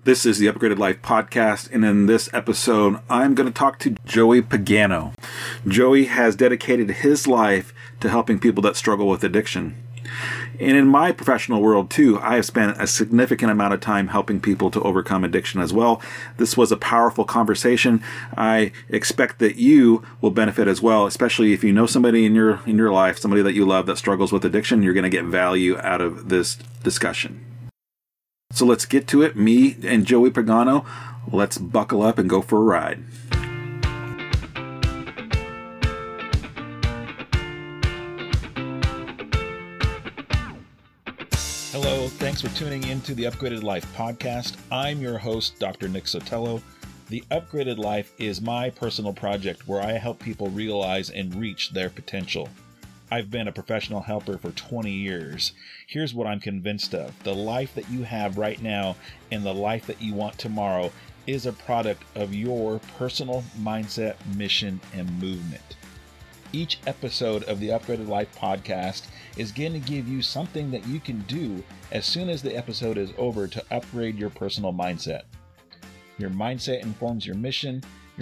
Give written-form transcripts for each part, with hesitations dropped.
This is the Upgraded Life podcast, and in this episode, I'm going to talk to Joey Pagano. Joey has dedicated his life to helping people that struggle with addiction. And in my professional world, too, I have spent a significant amount of time helping people to overcome addiction as well. This was a powerful conversation. I expect that you will benefit as well, especially if you know somebody in your life, somebody that you love that struggles with addiction. You're going to get value out of this discussion. So let's get to it. Me and Joey Pagano, let's buckle up and go for a ride. Hello, thanks for tuning in to the Upgraded Life podcast. I'm your host, Dr. Nick Sotelo. The Upgraded Life is my personal project where I help people realize and reach their potential. I've been a professional helper for 20 years. Here's what I'm convinced of. The life that you have right now and the life that you want tomorrow is a product of your personal mindset, mission, and movement. Each episode of the Upgraded Life podcast is going to give you something that you can do as soon as the episode is over to upgrade your personal mindset. Your mindset informs your mission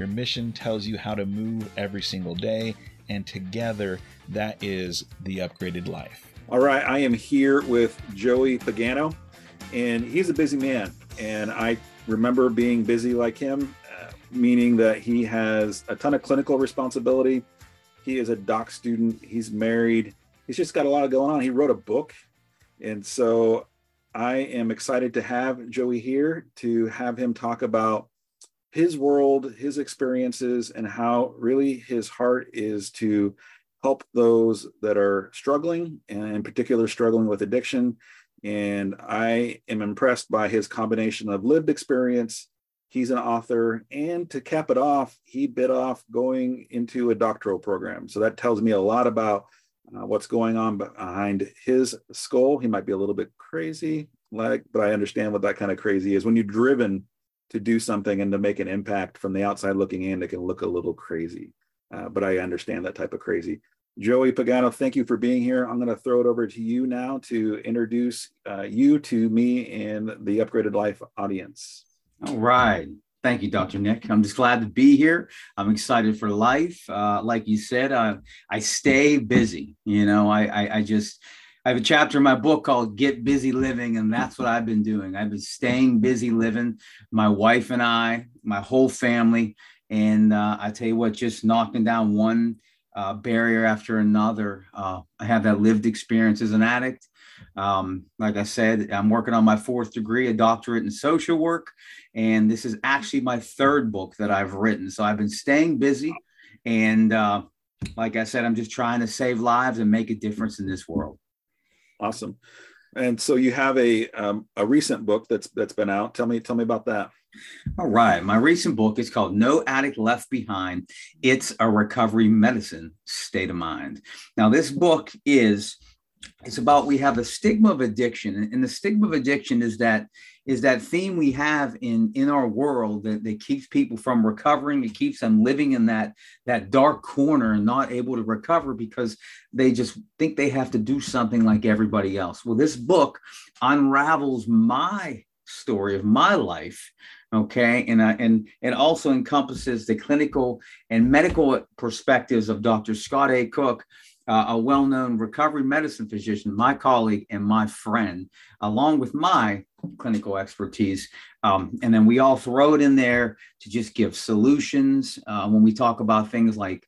tells you how to move every single day, and together, that is the Upgraded Life. All right, I am here with Joey Pagano, and he's a busy man. And I remember being busy like him, meaning that he has a ton of clinical responsibility. He is a doc student. He's married. He's just got a lot going on. He wrote a book. And so I am excited to have Joey here to have him talk about his world, his experiences, and how really his heart is to help those that are struggling, and in particular struggling with addiction. And I am impressed by his combination of lived experience. He's an author, and to cap it off, he bit off going into a doctoral program. So that tells me a lot about what's going on behind his skull. He might be a little bit crazy, but I understand what that kind of crazy is. When you're driven to do something and to make an impact from the outside looking in, it can look a little crazy. But I understand that type of crazy. Joey Pagano, thank you for being here. I'm going to throw it over to you now to introduce you to me and the Upgraded Life audience. All right. Thank you, Dr. Nick. I'm just glad to be here. I'm excited for life. Like you said, I stay busy. You know, I have a chapter in my book called Get Busy Living, and that's what I've been doing. I've been staying busy living, my wife and I, my whole family. And I tell you what, just knocking down one barrier after another. I have that lived experience as an addict. Like I said, I'm working on my 4th degree, a doctorate in social work. And this is actually my 3rd book that I've written. So I've been staying busy. And like I said, I'm just trying to save lives and make a difference in this world. Awesome. And so you have a recent book that's been out. Tell me about that. All right. My recent book is called No Addict Left Behind. It's a recovery medicine state of mind. Now, this book it's about, we have the stigma of addiction, and the stigma of addiction is that theme we have in our world that keeps people from recovering. It keeps them living in that dark corner and not able to recover because they just think they have to do something like everybody else. Well, this book unravels my story of my life. Okay. And it also encompasses the clinical and medical perspectives of Dr. Scott A. Cook, a well-known recovery medicine physician, my colleague and my friend, along with my clinical expertise. And then we all throw it in there to just give solutions. When we talk about things like,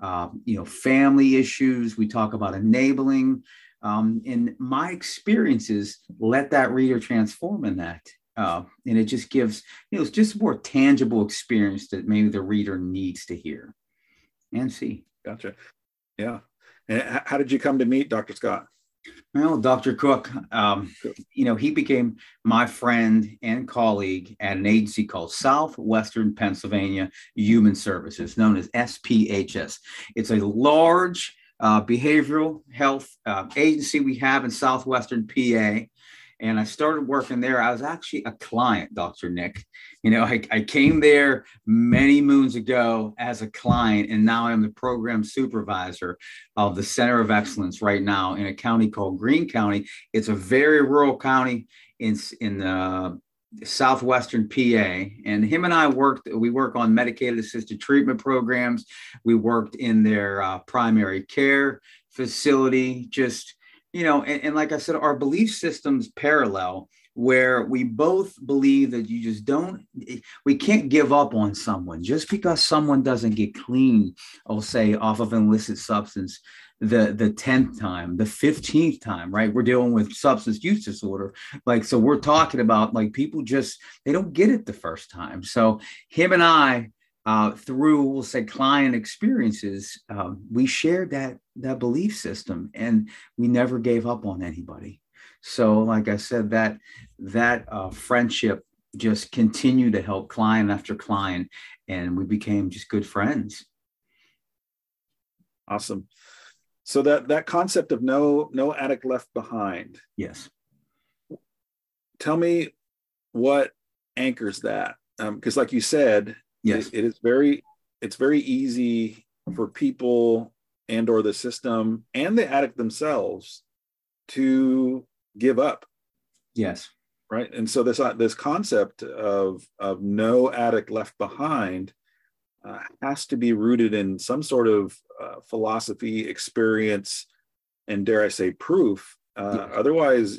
family issues, we talk about enabling. And my experiences let that reader transform in that. And it just gives, it's just a more tangible experience that maybe the reader needs to hear and see. Gotcha. Yeah. And how did you come to meet Dr. Scott? Well, Dr. Cook, he became my friend and colleague at an agency called Southwestern Pennsylvania Human Services, known as SPHS. It's a large behavioral health agency we have in Southwestern PA. And I started working there. I was actually a client, Dr. Nick. I came there many moons ago as a client, and now I'm the program supervisor of the Center of Excellence right now in a county called Greene County. It's a very rural county in Southwestern PA, and him and I we work on medicated assisted treatment programs. We worked in their primary care facility, just, and like I said, our belief systems parallel, where we both believe that we can't give up on someone just because someone doesn't get clean, I'll say, off of an illicit substance the 10th time, the 15th time, right? We're dealing with substance use disorder. Like, so we're talking about, like, people just, they don't get it the first time. So him and I, through, we'll say, client experiences, we shared that belief system, and we never gave up on anybody. So, like I said, that friendship just continued to help client after client, and we became just good friends. Awesome. So that concept of no addict left behind. Yes. Tell me what anchors that, because like you said, yes, it's very easy for people and or the system and the addict themselves to give up. Yes. Right. And so this concept of no addict left behind has to be rooted in some sort of philosophy, experience, and, dare I say, proof. Otherwise,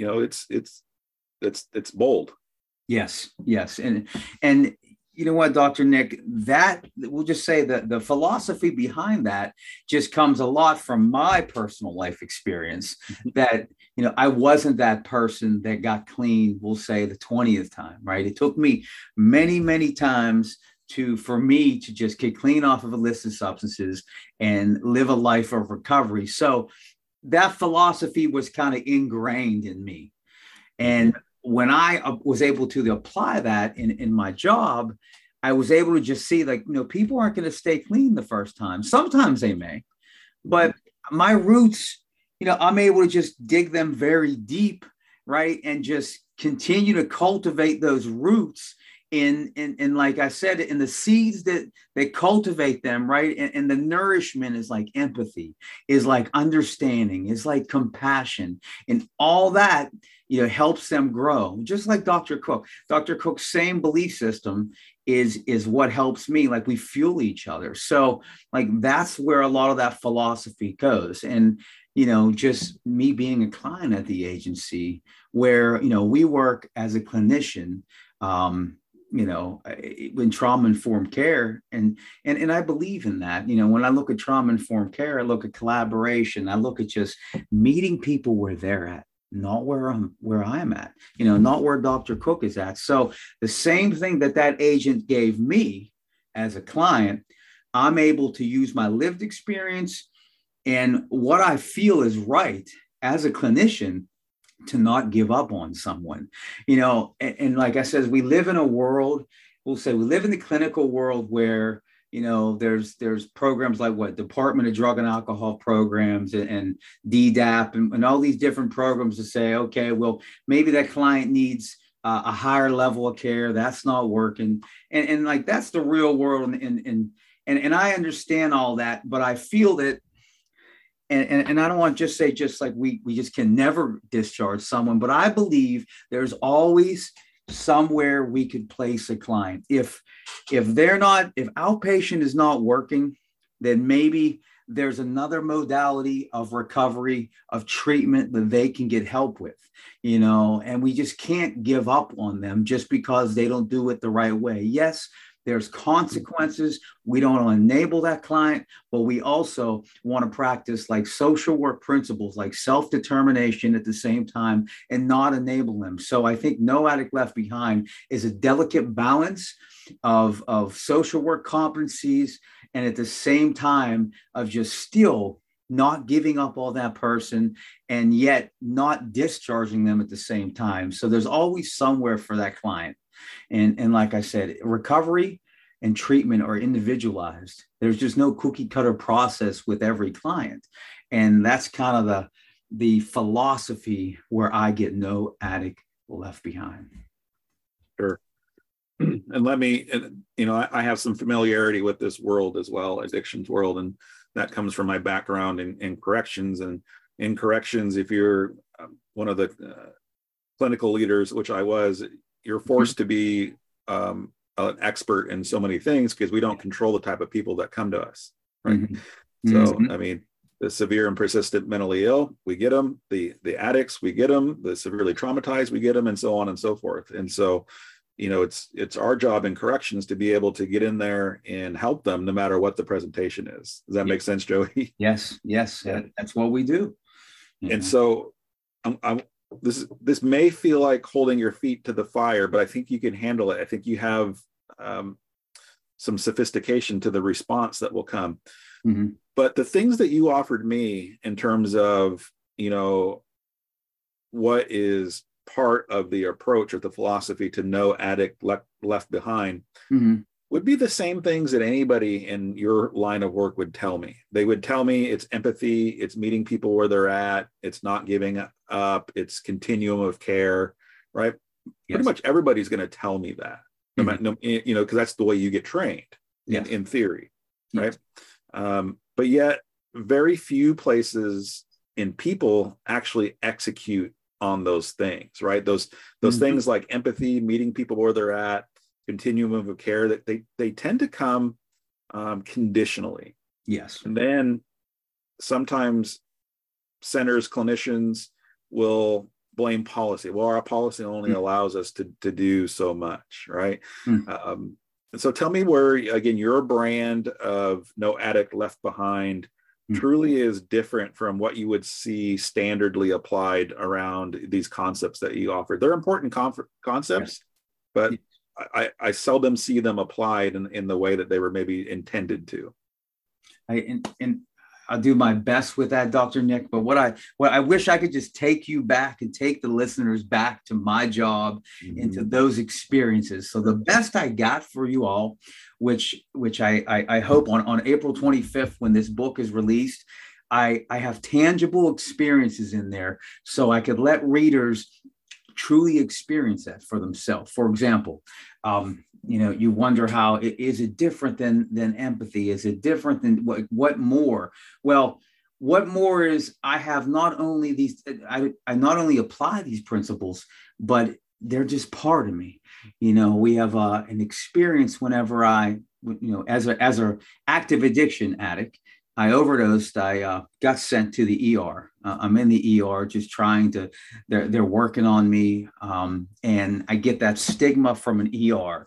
it's bold. Yes. And you know what, Dr. Nick, that we'll just say that the philosophy behind that just comes a lot from my personal life experience. That, I wasn't that person that got clean, we'll say, the 20th time, right? It took me many, many times for me to just get clean off of illicit substances and live a life of recovery. So that philosophy was kind of ingrained in me. And when I was able to apply that in my job, I was able to just see, like, people aren't going to stay clean the first time. Sometimes they may, but my roots, I'm able to just dig them very deep, right? And just continue to cultivate those roots in like I said, in the seeds that they cultivate them, right? And the nourishment is like empathy, is like understanding, is like compassion, and all that, helps them grow. Just like Dr. Cook. Dr. Cook's same belief system is what helps me. Like, we fuel each other. So, like, that's where a lot of that philosophy goes. And, just me being a client at the agency, where, we work as a clinician, in trauma-informed care. And I believe in that. When I look at trauma-informed care, I look at collaboration. I look at just meeting people where they're at, not where I'm at, not where Dr. Cook is at. So the same thing that agent gave me as a client, I'm able to use my lived experience and what I feel is right as a clinician to not give up on someone, and like I said, we live in a world, we live in the clinical world where, there's programs like Department of Drug and Alcohol programs and DDAP and all these different programs to say, okay, well, maybe that client needs a higher level of care. That's not working. And like, that's the real world. And I understand all that, but I feel that, and I don't want to just say, just like we just can never discharge someone, but I believe there's always somewhere we could place a client. If outpatient is not working, then maybe there's another modality of recovery, of treatment that they can get help with, and we just can't give up on them just because they don't do it the right way. Yes, there's consequences. We don't want to enable that client, but we also want to practice like social work principles, like self-determination at the same time, and not enable them. So I think No Addict Left Behind is a delicate balance of social work competencies, and at the same time of just still not giving up on that person and yet not discharging them at the same time. So there's always somewhere for that client. And like I said, recovery and treatment are individualized. There's just no cookie cutter process with every client. And that's kind of the philosophy where I get No Addict Left Behind. Sure. And I have some familiarity with this world as well, addictions world. And that comes from my background in corrections. And in corrections, if you're one of the clinical leaders, which I was, you're forced to be an expert in so many things because we don't control the type of people that come to us, right? So, I mean, the severe and persistent mentally ill, we get them. The addicts, we get them. The severely traumatized, we get them, and so on and so forth. And so, it's our job in corrections to be able to get in there and help them no matter what the presentation is. Does that make sense, Joey? Yes. Yeah. That's what we do. And so this may feel like holding your feet to the fire, but I think you can handle it. I think you have some sophistication to the response that will come. But the things that you offered me in terms of, what is part of the approach or the philosophy to no addict left behind would be the same things that anybody in your line of work would tell me. They would tell me it's empathy, it's meeting people where they're at, it's not giving up, it's continuum of care, right? Yes. Pretty much everybody's going to tell me that, because that's the way you get trained in theory, right? But yet very few places and people actually execute on those things, right? Those things like empathy, meeting people where they're at, continuum of care, that they tend to come conditionally. Yes. And then sometimes centers, clinicians will blame policy. Well, our policy only allows us to do so much, right? And so tell me where, again, your brand of No Addict Left Behind truly is different from what you would see standardly applied around these concepts that you offer. They're important concepts, but I seldom see them applied in the way that they were maybe intended to. And I'll do my best with that, Dr. Nick. But what I wish I could just take you back and take the listeners back to my job, into those experiences. So the best I got for you all, which I hope on April 25th, when this book is released, I have tangible experiences in there so I could let readers truly experience that for themselves. For example, you wonder how is it different than empathy? Is it different than what more? Well, what more is I have not only I not only apply these principles, but they're just part of me. We have an experience whenever I, as a active addiction addict, I overdosed. I got sent to the ER. I'm in the ER just trying to, they're working on me. And I get that stigma from an ER.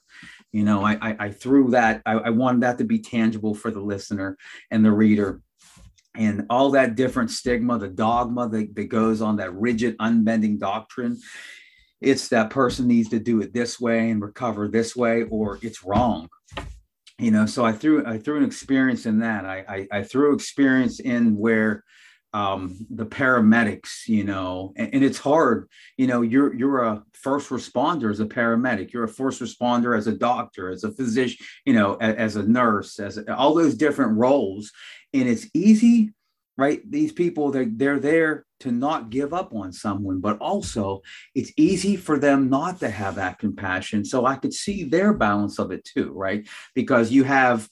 I threw that. I wanted that to be tangible for the listener and the reader. And all that different stigma, the dogma that goes on, that rigid, unbending doctrine. It's that person needs to do it this way and recover this way, or it's wrong. So I threw an experience in that. I threw experience in where the paramedics, and it's hard, you're a first responder as a paramedic, you're a first responder as a doctor, as a physician, as a nurse, all those different roles. And it's easy, right? These people, they're there to not give up on someone, but also it's easy for them not to have that compassion. So I could see their balance of it too, right? Because you have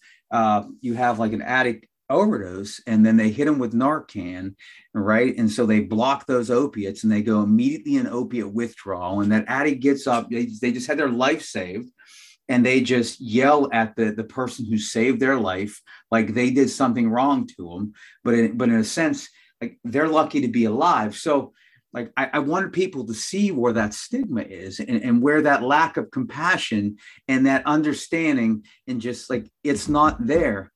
like an addict overdose, and then they hit them with Narcan, right? And so they block those opiates and they go immediately in opiate withdrawal. And that addict gets up, they just had their life saved. And they just yell at the person who saved their life like they did something wrong to them. But in a sense, like they're lucky to be alive. So like I wanted people to see where that stigma is and where that lack of compassion and that understanding, and just like it's not there,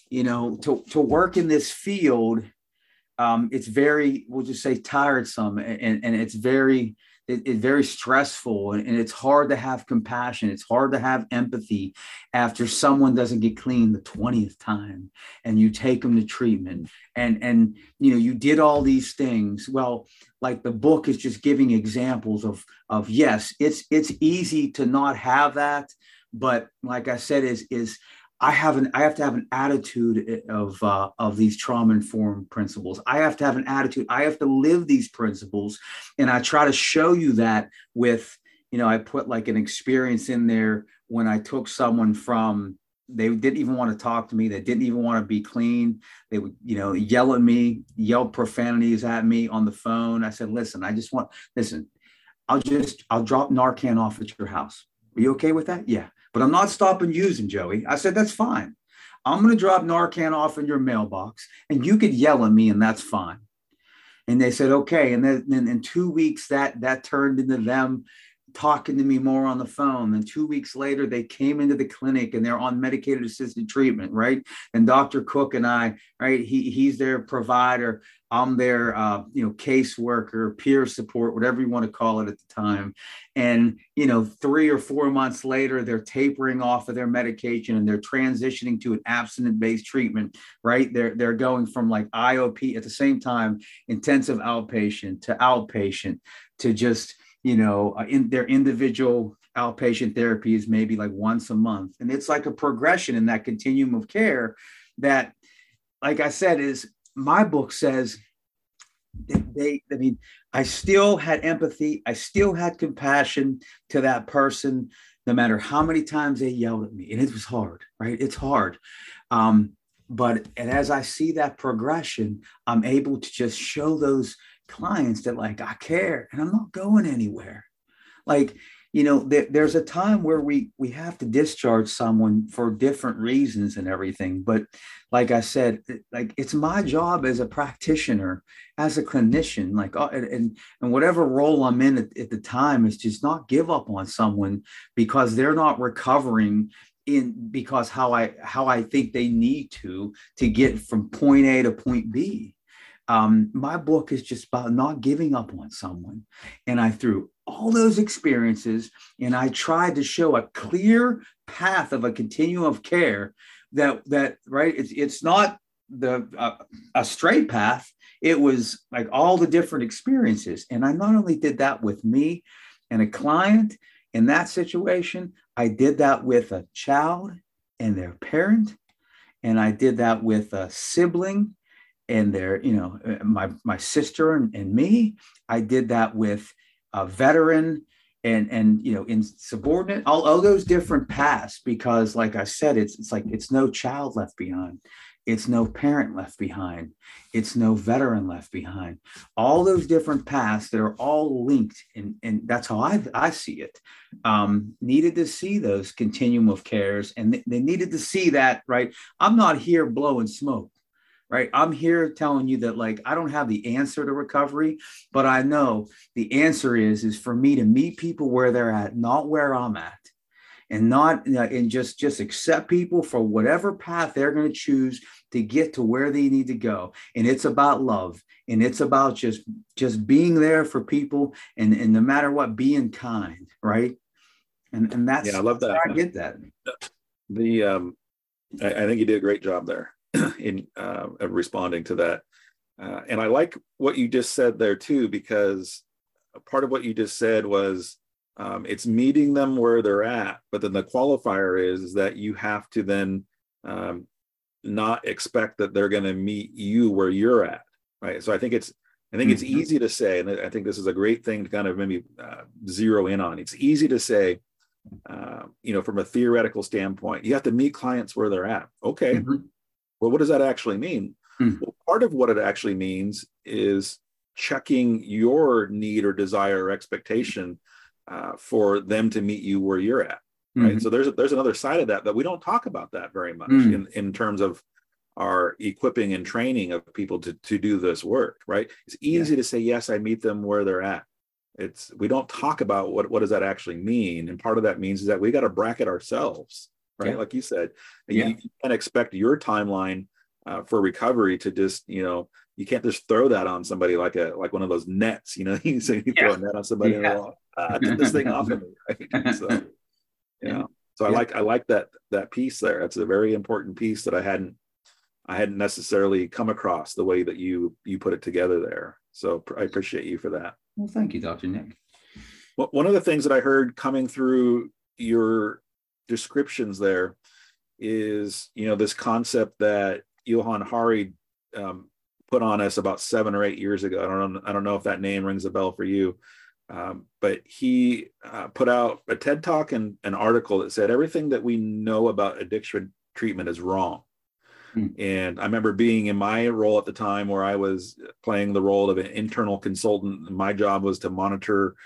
to work in this field. It's very, we'll just say, tiresome, and it's very stressful, and it's hard to have compassion. It's hard to have empathy after someone doesn't get clean the 20th time and you take them to treatment and you did all these things. Well, like the book is just giving examples of yes, it's easy to not have that. But like I said, is I have to have an attitude of these trauma-informed principles. I have to have an attitude. I have to live these principles. And I try to show you that with, I put like an experience in there when I took someone from, they didn't even want to talk to me. They didn't even want to be clean. They would, yell at me, yell profanities at me on the phone. I said, listen, I'll drop Narcan off at your house. Are you okay with that? Yeah. But I'm not stopping using, Joey. I said, that's fine. I'm going to drop Narcan off in your mailbox and you could yell at me and that's fine. And they said, okay. And then in 2 weeks, that turned into them talking to me more on the phone. And 2 weeks later, they came into the clinic and they're on medicated assisted treatment, right? And Dr. Cook and I, right, he's their provider. I'm their, caseworker, peer support, whatever you want to call it at the time. And, 3 or 4 months later, they're tapering off of their medication and they're transitioning to an abstinence-based treatment, right? They're going from like IOP at the same time, intensive outpatient to just, in their individual outpatient therapy is maybe like once a month. And it's like a progression in that continuum of care that, like I said, is my book says I still had empathy. I still had compassion to that person, no matter how many times they yelled at me. And it was hard, right? It's hard. But as I see that progression, I'm able to just show those clients that like, I care and I'm not going anywhere. Like, there's a time where we have to discharge someone for different reasons and everything. But like I said, like it's my job as a practitioner, as a clinician, like, and whatever role I'm in at the time is just not give up on someone because they're not recovering because how I think they need to get from point A to point B. My book is just about not giving up on someone. And I threw all those experiences and I tried to show a clear path of a continuum of care that right. It's not a straight path. It was like all the different experiences. And I not only did that with me and a client in that situation, I did that with a child and their parent. And I did that with a sibling and their, my sister and me. I did that with a veteran and insubordinate, all those different paths, because like I said, it's like, it's no child left behind. It's no parent left behind. It's no veteran left behind. All those different paths that are all linked. And that's how I see it. Needed to see those continuum of cares. And they needed to see that, right? I'm not here blowing smoke. Right. I'm here telling you that, like, I don't have the answer to recovery, but I know the answer is for me to meet people where they're at, not where I'm at, and not and just accept people for whatever path they're going to choose to get to where they need to go. And it's about love, and it's about just being there for people, and no matter what, being kind. Right. And that's, I love that. I get that. I think you did a great job there in responding to that. And I like what you just said there too, because part of what you just said was it's meeting them where they're at, but then the qualifier is that you have to then not expect that they're going to meet you where you're at, right? So I think it's easy to say, and I think this is a great thing to kind of maybe zero in on. It's easy to say, from a theoretical standpoint, you have to meet clients where they're at. Okay. Mm-hmm. Well, what does that actually mean? Well, part of what it actually means is checking your need or desire or expectation for them to meet you where you're at, right? Mm-hmm. So there's another side of that we don't talk about that very much in terms of our equipping and training of people to do this work, right? It's easy to say, yes, I meet them where they're at. We don't talk about what does that actually mean, and part of that means is that we got to bracket ourselves. Right. Yeah. Like you said, you can't expect your timeline for recovery to just, you can't just throw that on somebody like one of those nets, you throw a net on somebody and get this thing off of me. Right? So, So I like that piece there. That's a very important piece that I hadn't necessarily come across the way that you put it together there. So I appreciate you for that. Well, thank you, Dr. Nick. Well, one of the things that I heard coming through your descriptions there is this concept that Johann Hari put on us about 7 or 8 years ago. I don't know if that name rings a bell for you, but he put out a TED Talk and an article that said everything that we know about addiction treatment is wrong. And I remember being in my role at the time where I was playing the role of an internal consultant. My job was to monitor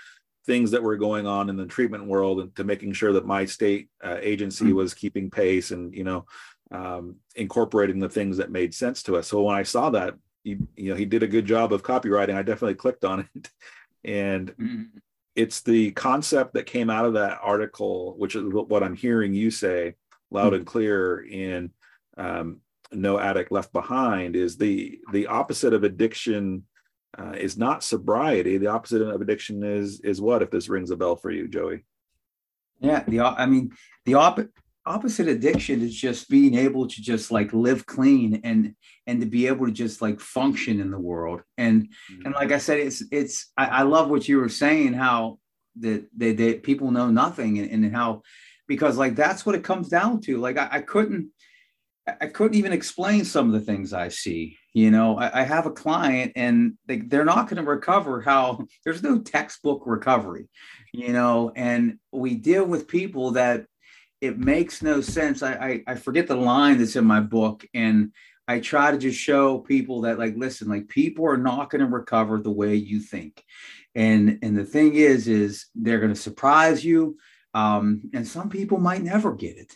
things that were going on in the treatment world, and to making sure that my state agency was keeping pace and, incorporating the things that made sense to us. So when I saw that, he did a good job of copywriting, I definitely clicked on it. And it's the concept that came out of that article, which is what I'm hearing you say loud and clear in No Addict Left Behind, is the opposite of addiction is not sobriety. The opposite of addiction is what, if this rings a bell for you, Joey? Yeah, the opposite addiction is just being able to just like live clean and to be able to just like function in the world. And like I said, I love what you were saying, how that they people know nothing, and how, because like that's what it comes down to. Like I couldn't even explain some of the things I see. I have a client and they're not going to recover. How there's no textbook recovery, and we deal with people that it makes no sense. I forget the line that's in my book, and I try to just show people that, like, listen, like, people are not going to recover the way you think. And the thing is they're going to surprise you. And some people might never get it.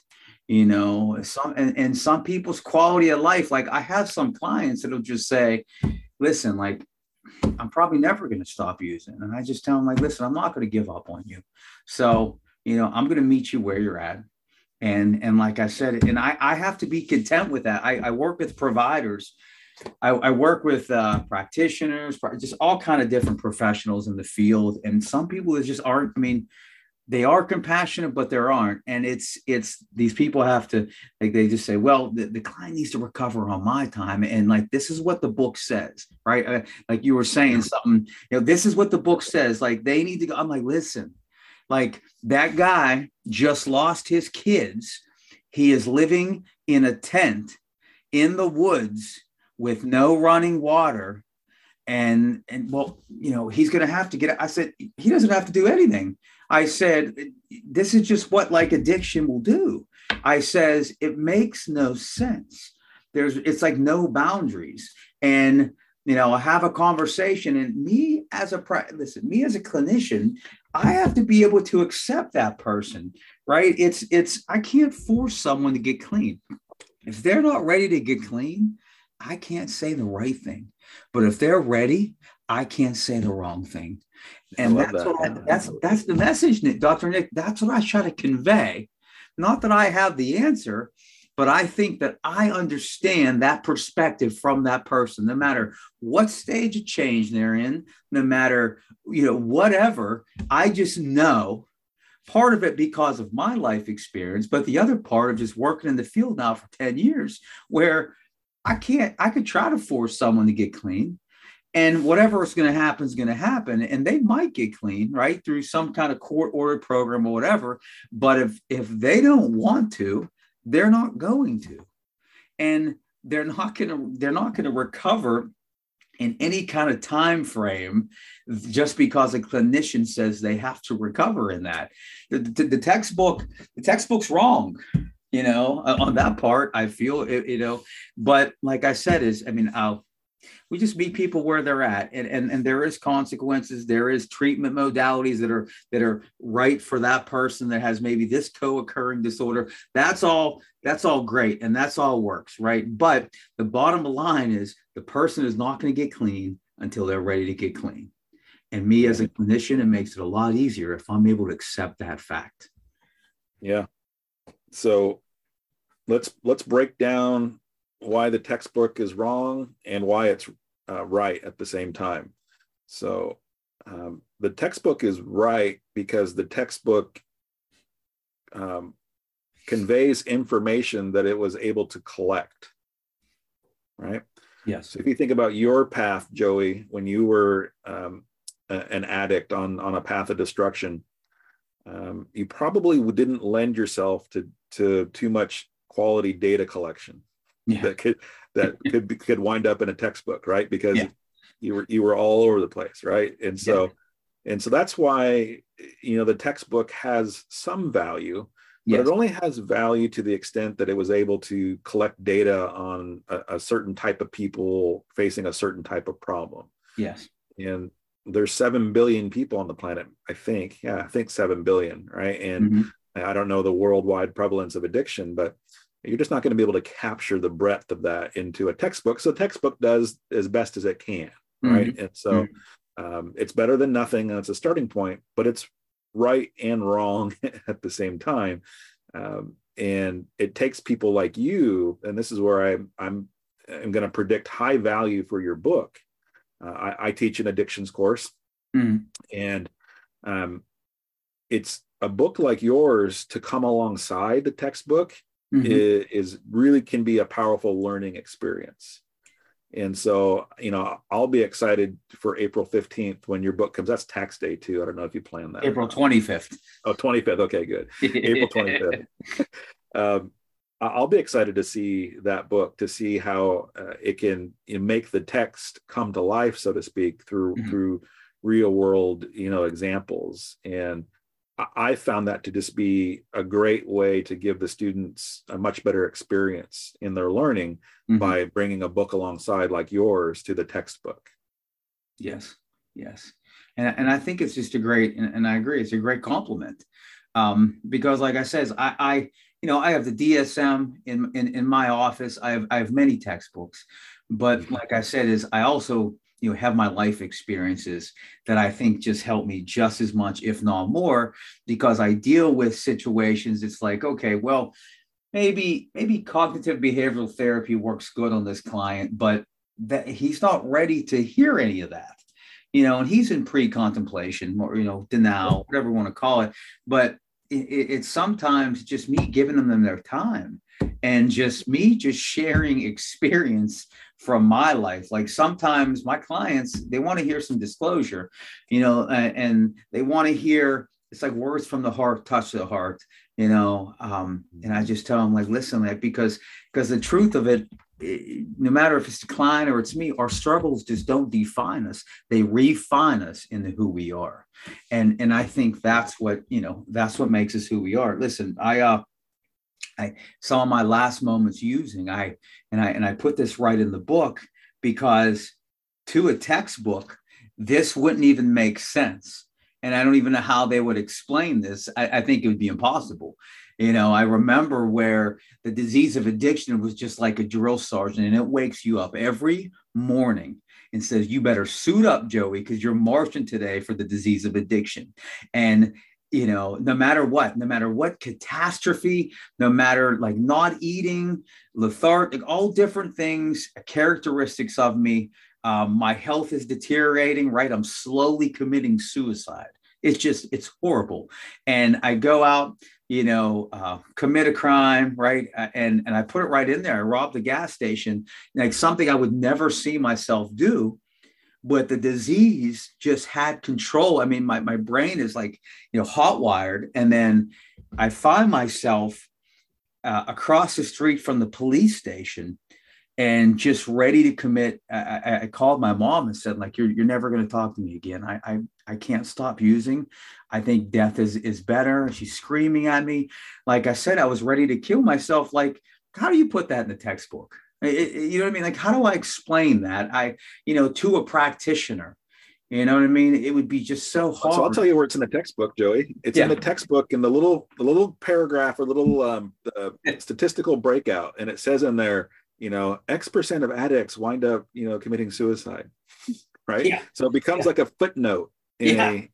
Some people's quality of life, like I have some clients that'll just say, listen, like, I'm probably never going to stop using. And I just tell them, like, listen, I'm not going to give up on you. So, I'm going to meet you where you're at. And like I said, and I have to be content with that. I work with providers. I work with practitioners, just all kind of different professionals in the field. And some people that just aren't, they are compassionate, but there aren't. And it's these people have to, like, they just say, well, the client needs to recover on my time. And like, this is what the book says, right? Like you were saying something, this is what the book says. Like, they need to go. I'm like, listen, like, that guy just lost his kids. He is living in a tent in the woods with no running water. And well, he's going to have to get, I said, he doesn't have to do anything. I said, this is just what like addiction will do. I says, it makes no sense. It's like no boundaries. And, I have a conversation, and me as a clinician, I have to be able to accept that person, right? I can't force someone to get clean. If they're not ready to get clean, I can't say the right thing. But if they're ready, I can't say the wrong thing. And that's the message, Dr. Nick. That's what I try to convey. Not that I have the answer, but I think that I understand that perspective from that person, no matter what stage of change they're in, no matter, whatever. I just know part of it because of my life experience, but the other part of just working in the field now for 10 years, where I could try to force someone to get clean, and whatever is going to happen is going to happen. And they might get clean, right, through some kind of court ordered program or whatever. But if they don't want to, they're not going to, and they're not going to recover in any kind of time frame just because a clinician says they have to recover in that. The textbook's wrong. On that part, I feel, but like I said, we just meet people where they're at, and there is consequences. There is treatment modalities that are right for that person that has maybe this co-occurring disorder. That's all great, and that's all works, right? But the bottom line is the person is not going to get clean until they're ready to get clean. And me as a clinician, it makes it a lot easier if I'm able to accept that fact. Yeah. So let's break down why the textbook is wrong and why it's right at the same time. So the textbook is right because the textbook conveys information that it was able to collect, right? Yes. So if you think about your path, Joey, when you were an addict on a path of destruction, you probably didn't lend yourself to too much quality data collection. Yeah. that could wind up in a textbook, right? Because you were all over the place, right? And so that's why the textbook has some value, but it only has value to the extent that it was able to collect data on a certain type of people facing a certain type of problem. Yes. And there's 7 billion people on the planet, I think. Yeah, I think 7 billion, right? And I don't know the worldwide prevalence of addiction, but you're just not going to be able to capture the breadth of that into a textbook. So a textbook does as best as it can, right? And so it's better than nothing, and it's a starting point, but it's right and wrong at the same time. And it takes people like you, and this is where I'm going to predict high value for your book. I teach an addictions course, and it's a book like yours to come alongside the textbook is really can be a powerful learning experience. And so, I'll be excited for April 15th when your book comes. That's tax day too. I don't know if you plan that. April 25th. Oh, 25th. Okay, good. April 25th. I'll be excited to see that book, to see how it can make the text come to life, so to speak, through real world, examples. And I found that to just be a great way to give the students a much better experience in their learning by bringing a book alongside like yours to the textbook. Yes. And I think it's just a great, and I agree, it's a great compliment. Because like I said, I have the DSM in my office. I have many textbooks, but like I said, I also have my life experiences that I think just help me just as much, if not more, because I deal with situations. It's like, okay, well, maybe cognitive behavioral therapy works good on this client, but that he's not ready to hear any of that, and he's in pre-contemplation or, denial, whatever you want to call it. But it's sometimes just me giving them their time and just me sharing experience from my life. Like sometimes my clients, they want to hear some disclosure, and they want to hear, it's like words from the heart touch the heart, and I just tell them, like, listen, like, because the truth of it, no matter if it's the client or it's me, our struggles just don't define us. They refine us into who we are. And I think that's what makes us who we are. Listen, I saw my last moments using, I put this right in the book, because to a textbook, this wouldn't even make sense. And I don't even know how they would explain this. I think it would be impossible. I remember where the disease of addiction was just like a drill sergeant, and it wakes you up every morning and says, you better suit up, Joey, because you're marching today for the disease of addiction. And no matter what catastrophe, no matter like not eating, lethargic, all different things, characteristics of me, my health is deteriorating, right? I'm slowly committing suicide. It's horrible. And I go out, commit a crime, right? And I put it right in there. I robbed the gas station, like something I would never see myself do. But the disease just had control. I mean, my brain is like, hot wired. And then I find myself across the street from the police station and just ready to commit. I called my mom and said, like, you're never going to talk to me again. I can't stop using. I think death is better. She's screaming at me. Like I said, I was ready to kill myself. Like, how do you put that in the textbook? You know what I mean? Like, how do I explain that? To a practitioner, you know what I mean? It would be just so hard. So I'll tell you where it's in the textbook, Joey. It's in the textbook in the little paragraph or little statistical breakout. And it says in there, X% of addicts wind up, committing suicide. Right. Yeah. So it becomes like a footnote or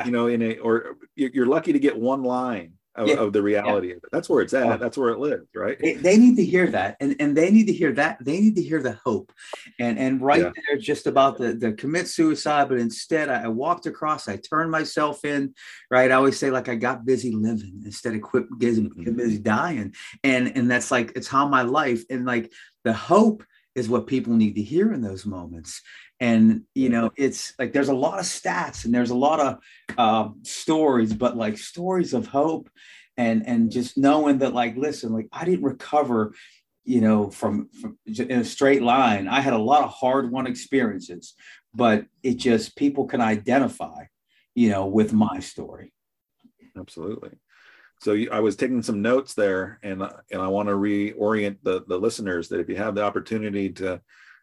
you're lucky to get one line of the reality of it. That's where it's at. That's where it lives, right? They need to hear that, and they need to hear that. They need to hear the hope, and there, just about the commit suicide. But instead, I walked across. I turned myself in. Right, I always say, like, I got busy living instead of quit busy dying, and that's like, it's how my life, and like the hope is what people need to hear in those moments. And, it's like, there's a lot of stats and there's a lot of stories, but like stories of hope and just knowing that, like, listen, like, I didn't recover, from in a straight line. I had a lot of hard-won experiences, but it just, people can identify, with my story. Absolutely. So I was taking some notes there, and I want to reorient the listeners that if you have the opportunity to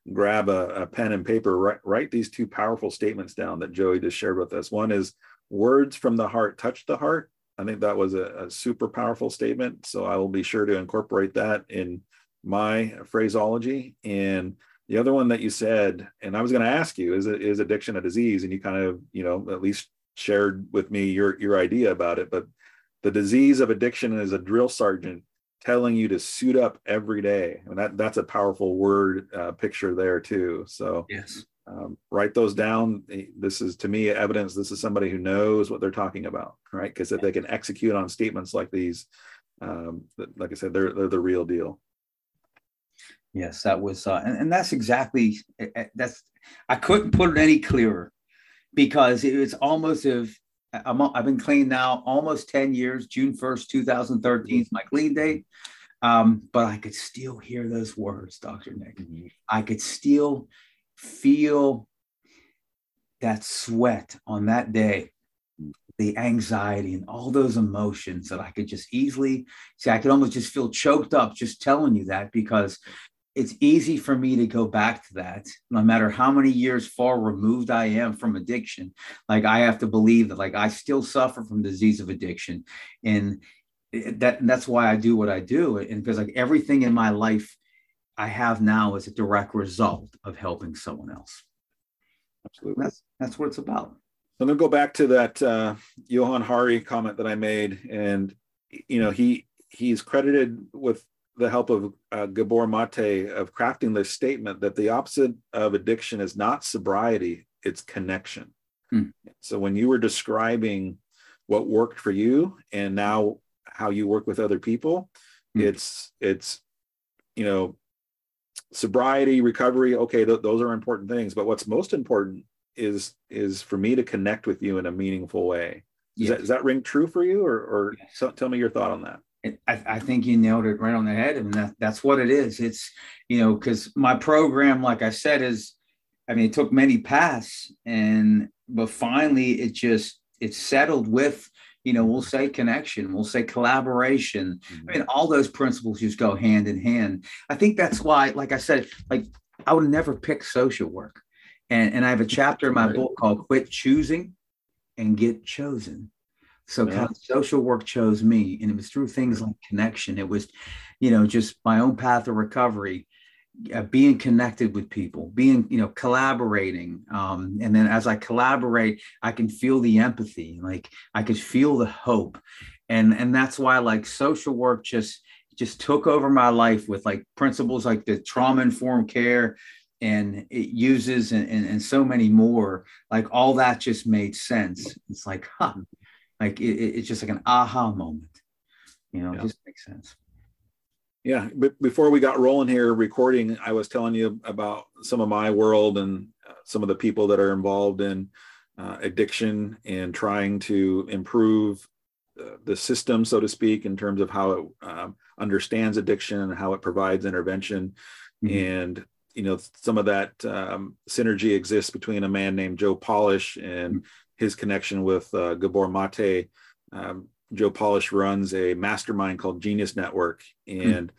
grab a pen and paper, write these two powerful statements down that Joey just shared with us. One is, words from the heart touch the heart. I think that was a super powerful statement. So I will be sure to incorporate that in my phraseology. And the other one that you said, and I was going to ask you, is addiction a disease? And you kind of, at least shared with me your idea about it. But the disease of addiction is a drill sergeant telling you to suit up every day. And that's a powerful word picture there too. So yes. Write those down. This is, to me, evidence this is somebody who knows what they're talking about, right? Because if they can execute on statements like these, like I said, they're the real deal. Yes, that was, and that's exactly, I couldn't put it any clearer, because it's almost I've been clean now almost 10 years. June 1st, 2013 is my clean date. But I could still hear those words, Dr. Nick. Mm-hmm. I could still feel that sweat on that day, the anxiety and all those emotions that I could just easily see. I could almost just feel choked up just telling you that, because it's easy for me to go back to that, no matter how many years far removed I am from addiction. Like, I have to believe that, like, I still suffer from the disease of addiction, and that's why I do what I do. And because, like, everything in my life I have now is a direct result of helping someone else. Absolutely. That's what it's about. I'm going to go back to that Johann Hari comment that I made. And, he's credited with the help of Gabor Mate of crafting this statement that the opposite of addiction is not sobriety, it's connection. So when you were describing what worked for you and now how you work with other people, it's sobriety, recovery, okay, those are important things, but what's most important is for me to connect with you in a meaningful way. Does that ring true for you, or so, tell me your thought on that? I think you nailed it right on the head. And that's what it is. It's, because my program, like I said, it took many paths, but finally it settled with, we'll say connection, we'll say collaboration. Mm-hmm. All those principles just go hand in hand. I think that's why, like I said, like, I would never pick social work. And I have a chapter in my book called Quit Choosing and Get Chosen. So kind of social work chose me, and it was through things like connection. It was, just my own path of recovery, being connected with people, being, collaborating. And then as I collaborate, I can feel the empathy, like I could feel the hope. And that's why, like, social work just took over my life with, like, principles like the trauma-informed care, and it uses and so many more. Like, all that just made sense. It's like, like it's just like an aha moment, It just makes sense. Yeah, but before we got rolling here recording, I was telling you about some of my world and some of the people that are involved in addiction and trying to improve the system, so to speak, in terms of how it understands addiction and how it provides intervention. Mm-hmm. And, some of that synergy exists between a man named Joe Polish and his connection with Gabor Mate. Joe Polish runs a mastermind called Genius Network. And,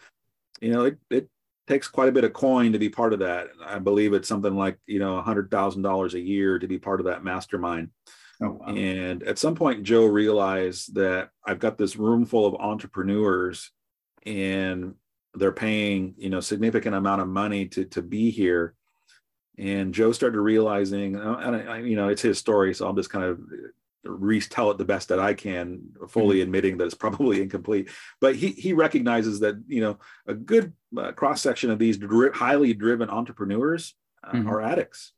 it takes quite a bit of coin to be part of that. I believe it's something like, $100,000 a year to be part of that mastermind. Oh, wow. And at some point, Joe realized that I've got this room full of entrepreneurs, and they're paying, significant amount of money to be here. And Joe started realizing, and it's his story, so I'll just kind of retell it the best that I can, fully admitting that it's probably incomplete. But he recognizes that, a good cross-section of these highly driven entrepreneurs are addicts.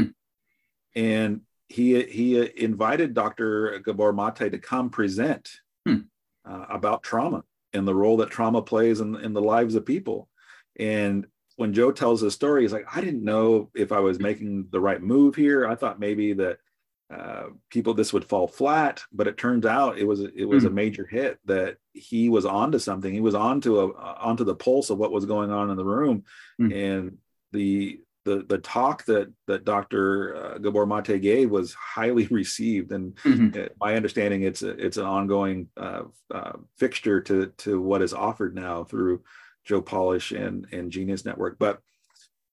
And he invited Dr. Gabor Mate to come present about trauma and the role that trauma plays in the lives of people. And when Joe tells his story, he's like, I didn't know if I was making the right move here. I thought maybe that this would fall flat, but it turns out it was a major hit, that he was onto something. He was onto the pulse of what was going on in the room. And the talk that Dr. Gabor Mate gave was highly received, and my understanding, it's an ongoing fixture to what is offered now through Joe Polish and Genius Network. But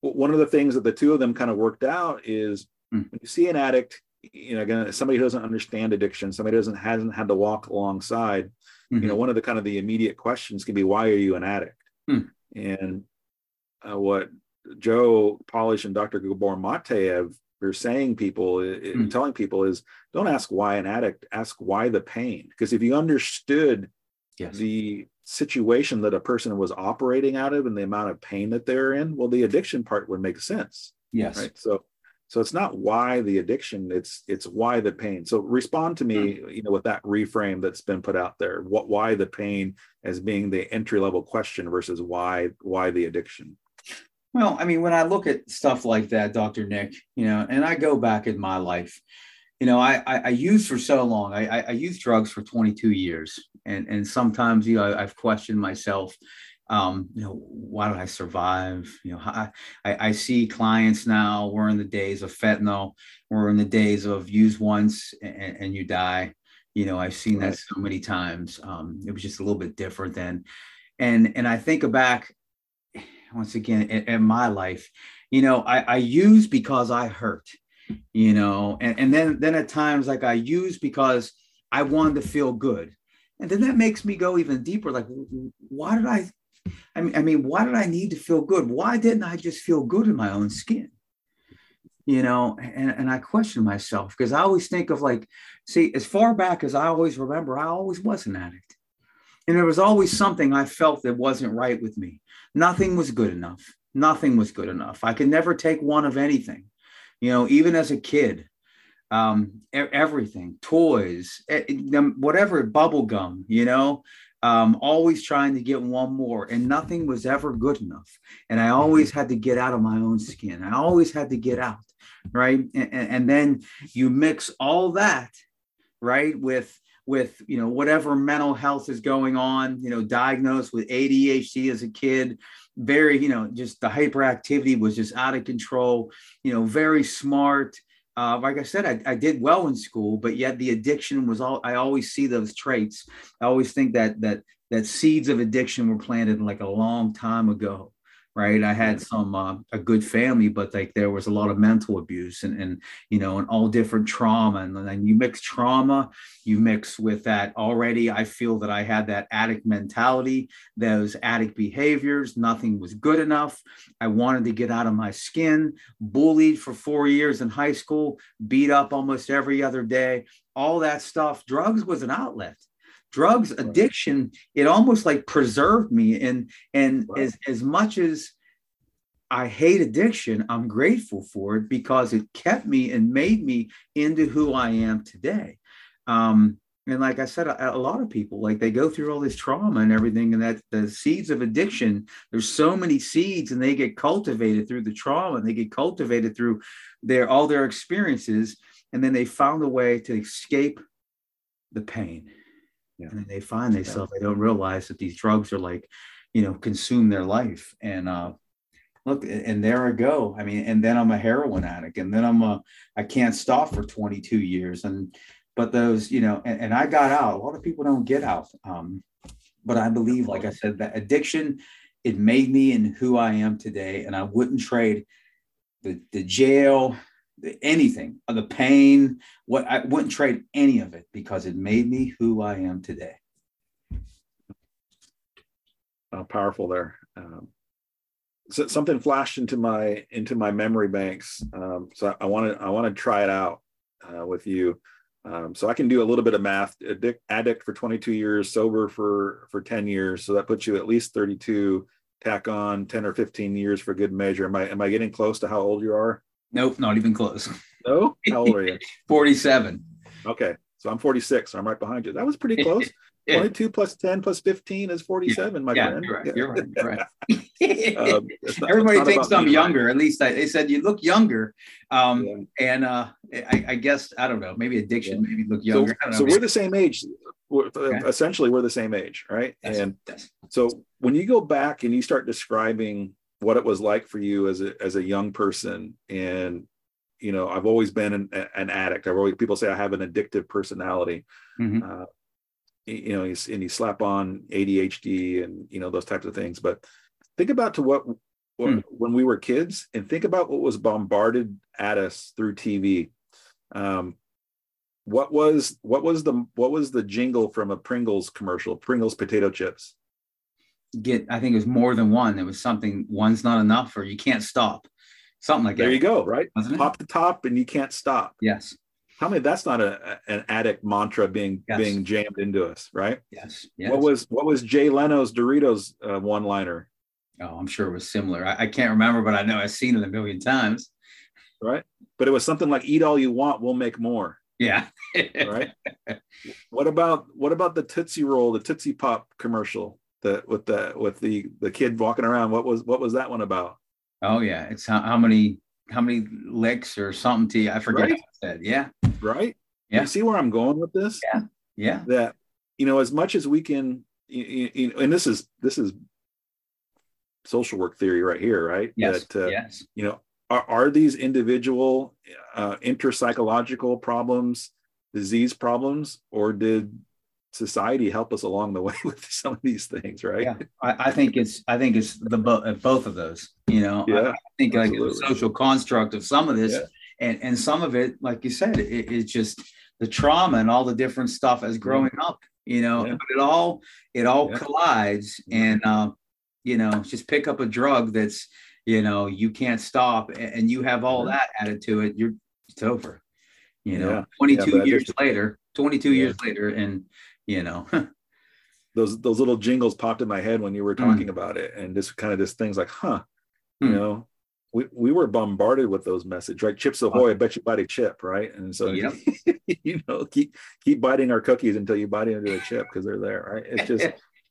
one of the things that the two of them kind of worked out is when you see an addict, again, somebody who doesn't understand addiction, somebody who hasn't had to walk alongside, one of the kind of the immediate questions can be, why are you an addict? And what Joe Polish and Dr. Gabor Mate are saying telling people is, don't ask why an addict, ask why the pain. Because if you understood the situation that a person was operating out of and the amount of pain that they're in, well, the addiction part would make sense. Yes. Right. So it's not why the addiction, it's why the pain. So respond to me, with that reframe that's been put out there. Why the pain as being the entry level question versus why the addiction? Well, I mean, when I look at stuff like that, Dr. Nick, and I go back in my life, I used for so long. I used drugs for 22 years. And sometimes, I've questioned myself, why did I survive? I see clients now, we're in the days of fentanyl. We're in the days of use once and you die. I've seen that so many times. It was just a little bit different then. And I think back once again in my life, I use because I hurt, and then at times, like, I use because I wanted to feel good. And then that makes me go even deeper. Like, why did I need to feel good? Why didn't I just feel good in my own skin? And I question myself, because I always think of, like, see, as far back as I always remember, I always was an addict. And there was always something I felt that wasn't right with me. Nothing was good enough. Nothing was good enough. I could never take one of anything, even as a kid. Everything, toys, whatever, bubble gum, always trying to get one more, and nothing was ever good enough. And I always had to get out of my own skin. I always had to get out. Right. And then you mix all that, right, with whatever mental health is going on, diagnosed with ADHD as a kid, very, just the hyperactivity was just out of control, very smart. Like I said, I did well in school, but yet the addiction was I always see those traits. I always think that seeds of addiction were planted like a long time ago. Right. I had a good family, but like there was a lot of mental abuse and all different trauma. And then you mix trauma, you mix with that already. I feel that I had that addict mentality, those addict behaviors. Nothing was good enough. I wanted to get out of my skin, bullied for 4 years in high school, beat up almost every other day, all that stuff. Drugs was an outlet. Drugs, addiction, it almost like preserved me. And as much as I hate addiction, I'm grateful for it because it kept me and made me into who I am today. And like I said, a lot of people, like, they go through all this trauma and everything, and that the seeds of addiction, there's so many seeds, and they get cultivated through the trauma, and they get cultivated through all their experiences. And then they found a way to escape the pain. Yeah. And then they find themselves, they don't realize that these drugs are like, consume their life. And look, and there I go. I mean, and then I'm a heroin addict, and then I can't stop for 22 years. But those, and I got out. A lot of people don't get out. But I believe, like I said, that addiction, it made me in who I am today. And I wouldn't trade the jail, anything, the pain, I wouldn't trade any of it, because it made me who I am today. Powerful there. So something flashed into my memory banks. So I want to try it out with you. So I can do a little bit of math. Addict for 22 years, sober for 10 years. So that puts you at least 32. Tack on 10 or 15 years for good measure. Am I getting close to how old you are? Nope, not even close. No? How old are you? 47. Okay, so I'm 46. So I'm right behind you. That was pretty close. 22 plus 10 plus 15 is 47, my friend. You're right. Everybody thinks I'm younger. At least they said you look younger. And I guess, I don't know, maybe addiction made me look younger. So we're the same age. Essentially, we're the same age, right? So when you go back and you start describing what it was like for you as a young person, and I've always been an addict. People say I have an addictive personality. Mm-hmm. And you slap on ADHD and those types of things. But think about to what when we were kids, and think about what was bombarded at us through TV. What was the jingle from a Pringles commercial? Pringles potato chips. I think it was more than one. It was something, one's not enough, or you can't stop. Something like that. There you go, right? Pop the top and you can't stop. Yes. Tell me that's not an addict mantra being jammed into us, right? Yes. What was Jay Leno's Doritos one-liner? Oh, I'm sure it was similar. I can't remember, but I know I've seen it a million times. Right. But it was something like, eat all you want, we'll make more. Yeah. Right. What about the Tootsie Roll, the Tootsie Pop commercial with the kid walking around? What was that one about? Oh yeah. It's how many licks or something to you. I forget what I said. Yeah. Right. Yeah. You see where I'm going with this? Yeah. Yeah. That, as much as we can, and this is social work theory right here, right? Yes. That, yes. Are these individual interpsychological problems, disease problems, or did society help us along the way with some of these things? Right. Yeah. I think it's both of those. Yeah, I think absolutely. like the social construct of some of this, and some of it, like you said, it's just the trauma and all the different stuff as growing up. But it all collides, and just pick up a drug that's you can't stop, and you have all that added to it. It's over. 22 years later, and those little jingles popped in my head when you were talking about it, and just kind of this things like, we were bombarded with those messages, right? Chips Ahoy, I bet you bite a chip, right? And so keep biting our cookies until you bite into a chip, because they're there, right? It's just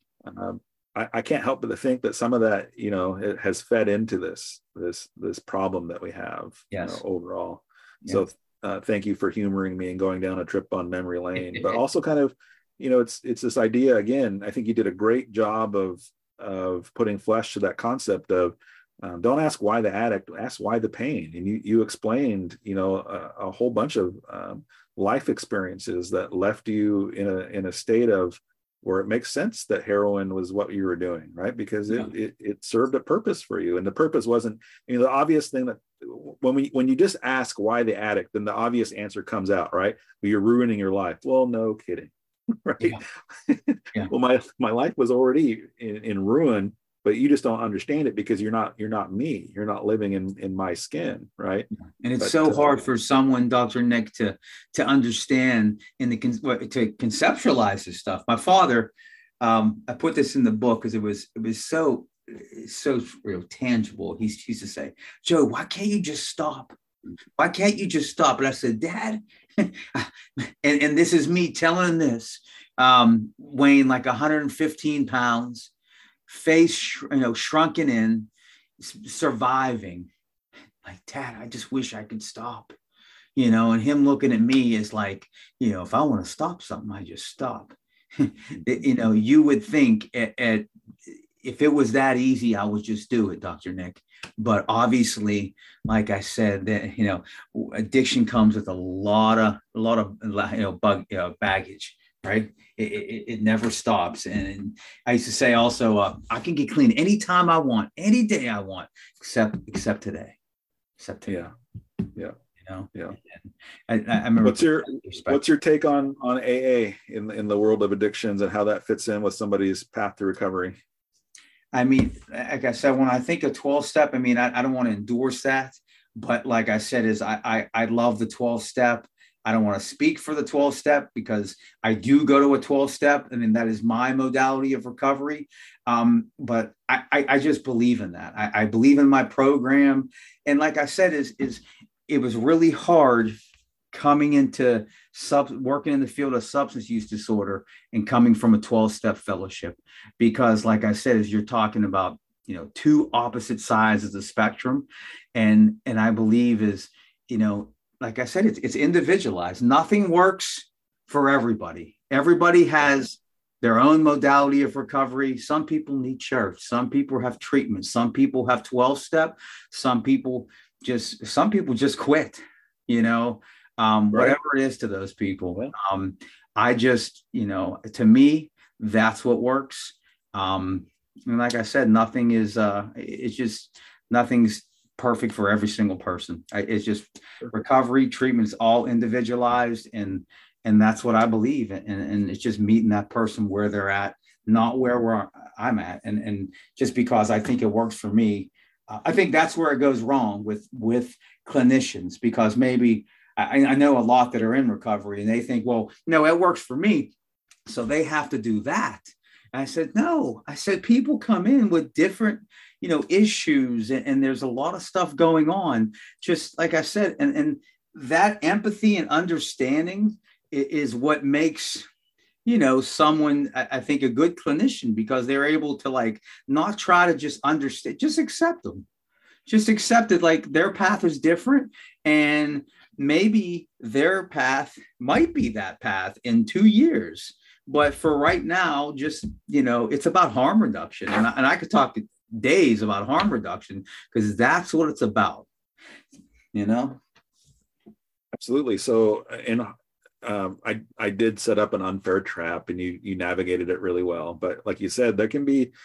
I can't help but to think that some of that it has fed into this problem that we have overall. So thank you for humoring me and going down a trip on memory lane, but also kind of it's this idea again. I think you did a great job of putting flesh to that concept of don't ask why the addict, ask why the pain. And you explained a whole bunch of life experiences that left you in a state of where it makes sense that heroin was what you were doing, right? Because it served a purpose for you, and the purpose wasn't the obvious thing that when you just ask why the addict, then the obvious answer comes out, right? Well, you're ruining your life. Well, no kidding. Right. Yeah. Well, my life was already in ruin, but you just don't understand it because you're not me. You're not living in my skin, right? And it's so hard for someone, Dr. Nick, to understand to conceptualize this stuff. My father, I put this in the book because it was so real tangible. He used to say, "Joe, why can't you just stop? Why can't you just stop?" And I said, "Dad," and this is me telling this, weighing like 115 pounds, face, shrunken in, surviving. Like, "Dad, I just wish I could stop," and him looking at me is like, if I want to stop something, I just stop. You would think if it was that easy, I would just do it, Dr. Nick. But obviously, like I said, that addiction comes with a lot of baggage, right? It never stops. And I used to say also, I can get clean anytime I want, any day I want, except today. Yeah. Yeah. I remember. What's your take on AA in the world of addictions and how that fits in with somebody's path to recovery? I mean, like I said, when I think of 12-step, I mean, I don't want to endorse that, but like I said, I love the 12-step. I don't want to speak for the 12-step because I do go to a 12-step. I mean, that is my modality of recovery. But I just believe in that. I believe in my program. And like I said, it was really hard coming into working in the field of substance use disorder and coming from a 12-step fellowship, because like I said, as you're talking about, two opposite sides of the spectrum. And I believe like I said, it's individualized. Nothing works for everybody. Everybody has their own modality of recovery. Some people need church. Some people have treatment. Some people have 12-step. Some people just quit, whatever it is to those people. I just, to me, that's what works. And like I said, nothing is, it's just nothing's perfect for every single person. It's just recovery treatment is all individualized, and that's what I believe in. And it's just meeting that person where they're at, not where I'm at. And just because I think it works for me, I think that's where it goes wrong with clinicians, because maybe I know a lot that are in recovery and they think, well, no, it works for me, so they have to do that. And I said, no. I said, people come in with different, issues, and there's a lot of stuff going on. Just like I said, and that empathy and understanding is what makes, someone, I think, a good clinician, because they're able to, like, not try to just understand, just accept them, just accept it. Like, their path is different, and maybe their path might be that path in 2 years. But for right now, just, it's about harm reduction. And I could talk days about harm reduction, because that's what it's about, Absolutely. So, I did set up an unfair trap, and you navigated it really well. But like you said, there can be,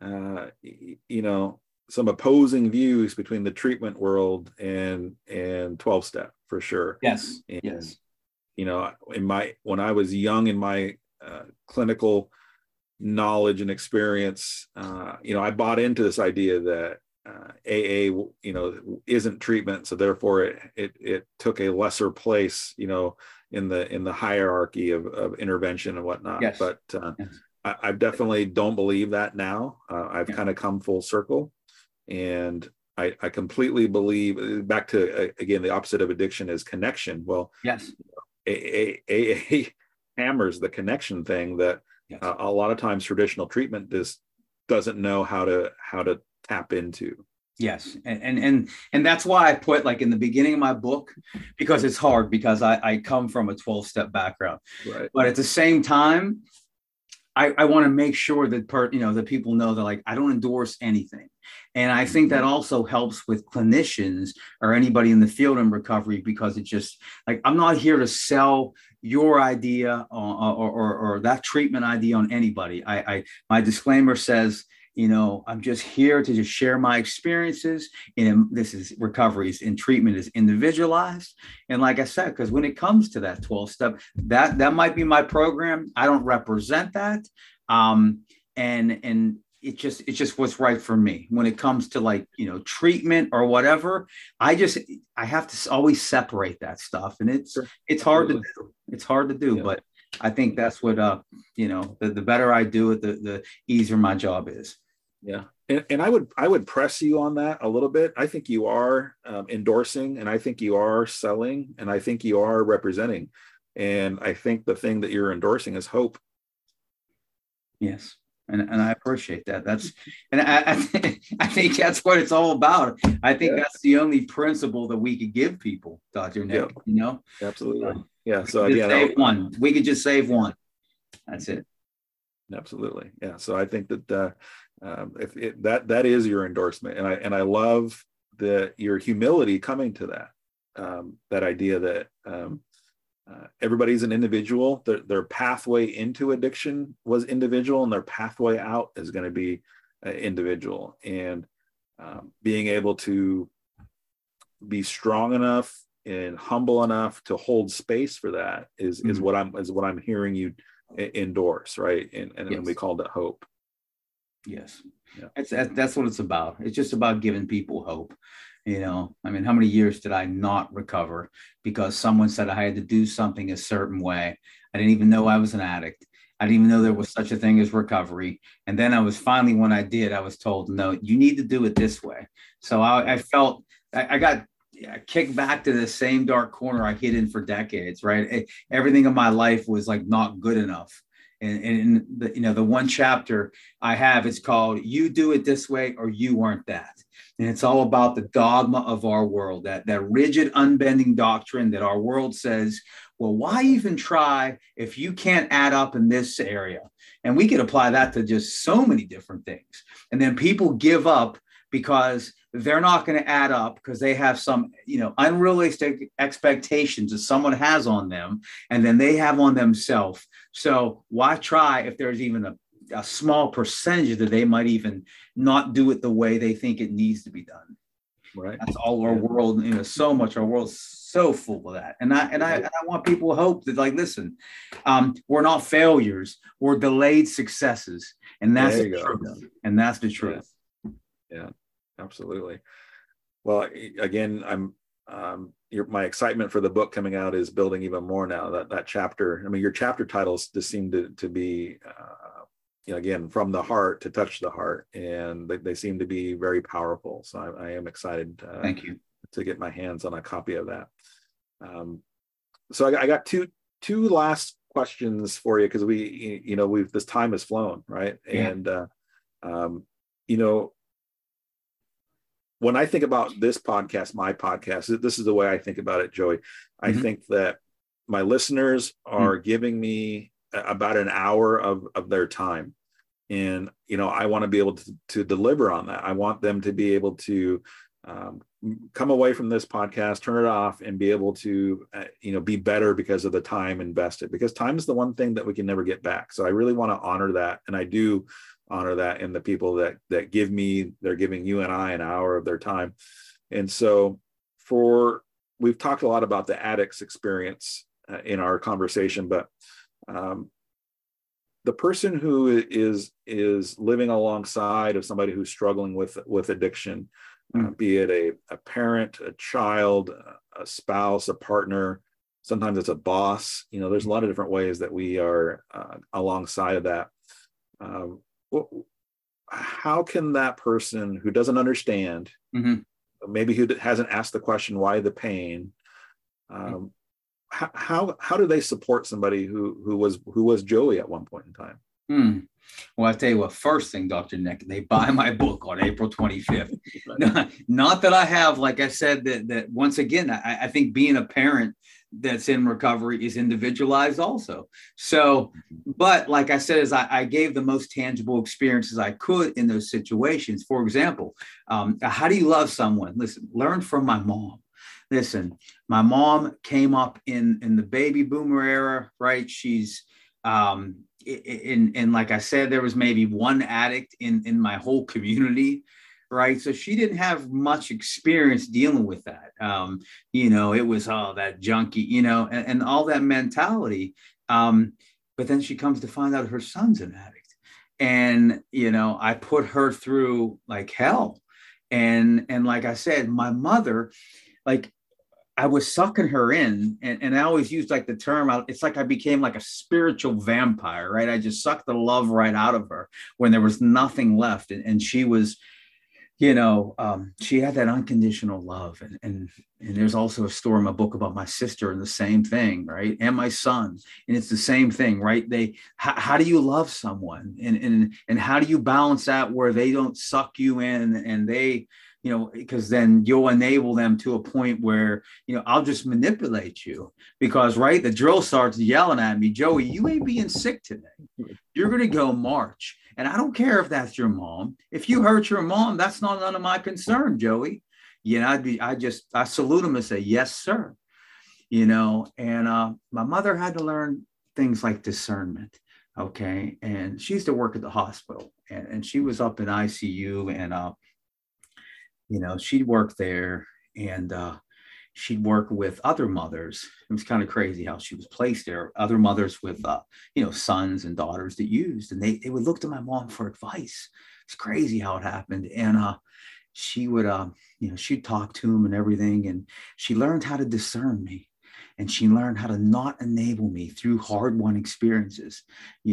some opposing views between the treatment world and 12-step, for sure. Yes. And, yes. When I was young in my clinical knowledge and experience, I bought into this idea that AA, isn't treatment, so therefore it took a lesser place, in the hierarchy of intervention and whatnot. Yes. But yes. I definitely don't believe that now. I've kind of come full circle, and I completely believe, back to, again, the opposite of addiction is connection. Well, yes, AA hammers the connection thing that a lot of times traditional treatment just doesn't know how to tap into. Yes. And that's why I put, like, in the beginning of my book, because it's hard, because I come from a 12-step background, right? But at the same time, I want to make sure that that people know that, like, I don't endorse anything. And I think that also helps with clinicians or anybody in the field in recovery, because it's just like, I'm not here to sell your idea or that treatment idea on anybody. My disclaimer says, I'm just here to just share my experiences. And this is recoveries, and treatment is individualized. And like I said, because when it comes to that 12-step, that might be my program. I don't represent that. And it's just what's right for me. When it comes to, like, treatment or whatever, I have to always separate that stuff. And it's hard to do. It's hard to do, but I think that's what, the better I do it, the easier my job is. Yeah. And I would press you on that a little bit. I think you are endorsing, and I think you are selling, and I think you are representing. And I think the thing that you're endorsing is hope. Yes. And I appreciate that. I think that's what it's all about. I think that's the only principle that we could give people, Dr. Nick, Absolutely. Yeah. So we could just save one. That's it. Absolutely. Yeah. So I think that that is your endorsement. And I love your humility coming to that idea that everybody's an individual. Their pathway into addiction was individual, and their pathway out is going to be individual. And being able to be strong enough and humble enough to hold space for that is what I'm hearing you endorse, right? And we called it hope. Yes, that's what it's about. It's just about giving people hope. How many years did I not recover because someone said I had to do something a certain way? I didn't even know I was an addict. I didn't even know there was such a thing as recovery. And then when I did, I was told, no, you need to do it this way. So I felt I got kicked back to the same dark corner I hid in for decades, right? Everything in my life was, like, not good enough. And the one chapter I have, it's called "You Do It This Way or You Weren't That." And it's all about the dogma of our world, that rigid, unbending doctrine that our world says, well, why even try if you can't add up in this area? And we could apply that to just so many different things. And then people give up because they're not going to add up, because they have some, unrealistic expectations that someone has on them, and then they have on themselves. So why try if there's even a small percentage that they might even not do it the way they think it needs to be done. Right. That's all our world, so much. Our world's so full of that. And I want people to hope that, like, listen, we're not failures, we're delayed successes. And that's the truth. And that's the truth. Yeah, absolutely. Well, again, my excitement for the book coming out is building even more now. That chapter, I mean, your chapter titles just seem to be, again, from the heart to touch the heart, and they seem to be very powerful. So I am excited. Thank you. To get my hands on a copy of that. So I got two last questions for you, because this time has flown, right? Yeah. And when I think about this podcast, my podcast, this is the way I think about it, Joey. I think that my listeners are giving me about an hour of their time. And, I want to be able to deliver on that. I want them to be able to come away from this podcast, turn it off, and be able to, be better because of the time invested, because time is the one thing that we can never get back. So I really want to honor that. And I do honor that in the people that they're giving you and I an hour of their time. And so we've talked a lot about the addict's experience in our conversation, but the person who is living alongside of somebody who's struggling with addiction, be it a parent, a child, a spouse, a partner, sometimes it's a boss, there's a lot of different ways that we are alongside of that. How can that person who doesn't understand, maybe who hasn't asked the question, why the pain, how do they support somebody who was Joey at one point in time? Well, I tell you what, first thing, Dr. Nick, they buy my book on April 25th. Not that I have, like I said, that once again, I think being a parent that's in recovery is individualized also. So, but like I said, as I gave the most tangible experiences I could in those situations. For example, how do you love someone? Listen, learn from my mom. Listen, my mom came up in the baby boomer era, right? She's and like I said, there was maybe one addict in my whole community, right? So she didn't have much experience dealing with that. It was that junkie, and all that mentality. But then she comes to find out her son's an addict, and I put her through like hell. And like I said, my mother, like, I was sucking her in, and I always use like the term, it's like I became like a spiritual vampire, right? I just sucked the love right out of her when there was nothing left. And she was, she had that unconditional love. And there's also a story in my book about my sister and the same thing, right? And my son, and it's the same thing, right? How do you love someone? And how do you balance that where they don't suck you in, and they, because then you'll enable them to a point where, I'll just manipulate you, because, right, the drill starts yelling at me, Joey, you ain't being sick today. You're going to go march. And I don't care if that's your mom. If you hurt your mom, that's not none of my concern, Joey. I salute him and say, yes, sir. And my mother had to learn things like discernment. Okay. And she used to work at the hospital, and she was up in ICU, and, she'd work there, and she'd work with other mothers. It was kind of crazy how she was placed there. Other mothers with, sons and daughters that used, and they would look to my mom for advice. It's crazy how it happened. And she would, she'd talk to him and everything. And she learned how to discern me, and she learned how to not enable me through hard-won experiences,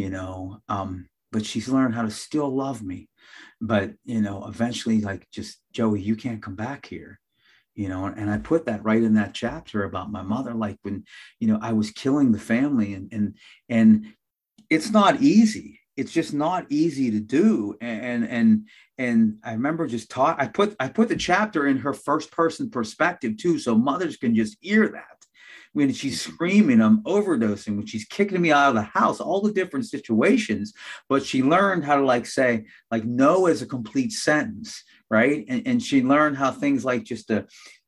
but she's learned how to still love me. But, eventually, like, just, Joey, you can't come back here, and I put that right in that chapter about my mother, like when, I was killing the family, and it's not easy. It's just not easy to do. And I remember I put the chapter in her first person perspective too, so mothers can just hear that. When she's screaming, I'm overdosing, when she's kicking me out of the house, all the different situations. But she learned how to say no as a complete sentence, right? And she learned how things like discernment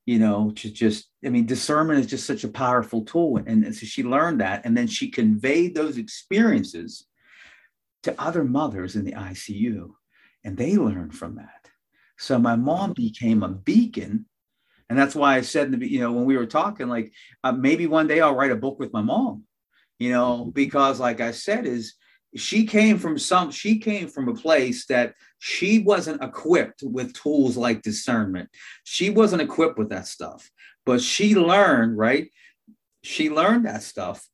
is just such a powerful tool. And so she learned that. And then she conveyed those experiences to other mothers in the ICU, and they learned from that. So my mom became a beacon. And that's why I said, when we were talking, like, maybe one day I'll write a book with my mom, because like I said, she came from a place that she wasn't equipped with tools like discernment. She wasn't equipped with that stuff, but she learned, right? She learned that stuff.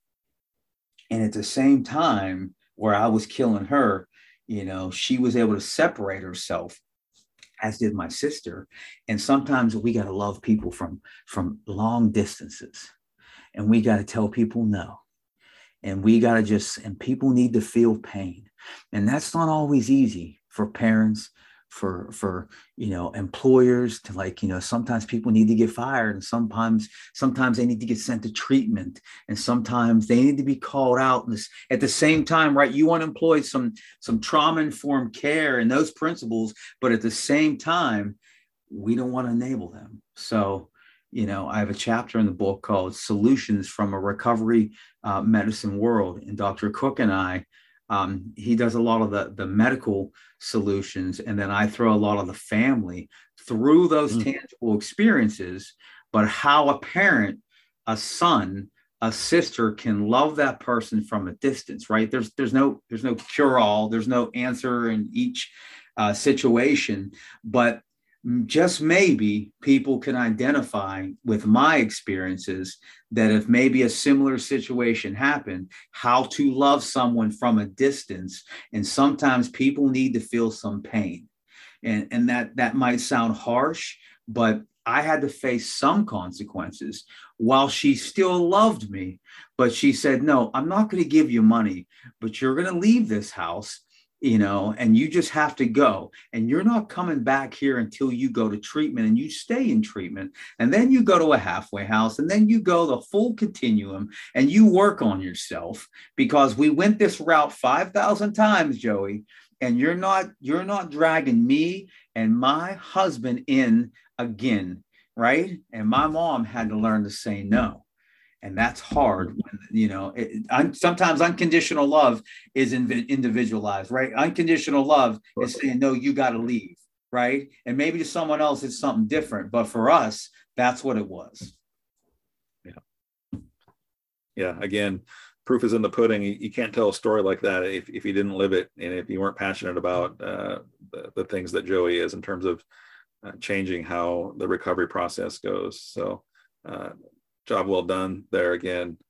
And at the same time where I was killing her, she was able to separate herself, as did my sister. And sometimes we got to love people from long distances, and we got to tell people no. And we got to and people need to feel pain. And that's not always easy for parents, for employers to, sometimes people need to get fired, and sometimes they need to get sent to treatment, and sometimes they need to be called out. And at the same time, right, you want to employ some trauma-informed care and those principles, but at the same time, we don't want to enable them. So, I have a chapter in the book called Solutions from a Recovery Medicine World. And Dr. Cook and I, he does a lot of the medical solutions. And then I throw a lot of the family through those tangible experiences, but how a parent, a son, a sister can love that person from a distance, right? There's no cure-all, there's no answer in each situation, but just maybe people can identify with my experiences that if maybe a similar situation happened, how to love someone from a distance. And sometimes people need to feel some pain. And that might sound harsh, but I had to face some consequences while she still loved me. But she said, no, I'm not going to give you money, but you're going to leave this house, and you just have to go, and you're not coming back here until you go to treatment, and you stay in treatment, and then you go to a halfway house, and then you go the full continuum, and you work on yourself, because we went this route 5,000 times, Joey, and you're not dragging me and my husband in again, right? And my mom had to learn to say no. And that's hard when, sometimes unconditional love is individualized, right? Unconditional love is saying, no, you got to leave, right? And maybe to someone else, it's something different. But for us, that's what it was. Yeah. Yeah. Again, proof is in the pudding. You can't tell a story like that if you didn't live it, and if you weren't passionate about the things that Joey is in terms of changing how the recovery process goes. So, job well done there again.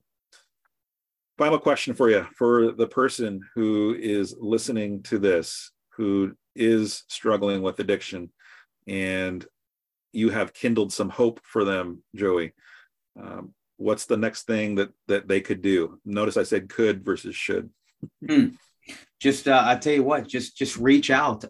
Final question for you. For the person who is listening to this, who is struggling with addiction, and you have kindled some hope for them, Joey, what's the next thing that they could do? Notice I said could versus should. Just, I tell you what, just reach out.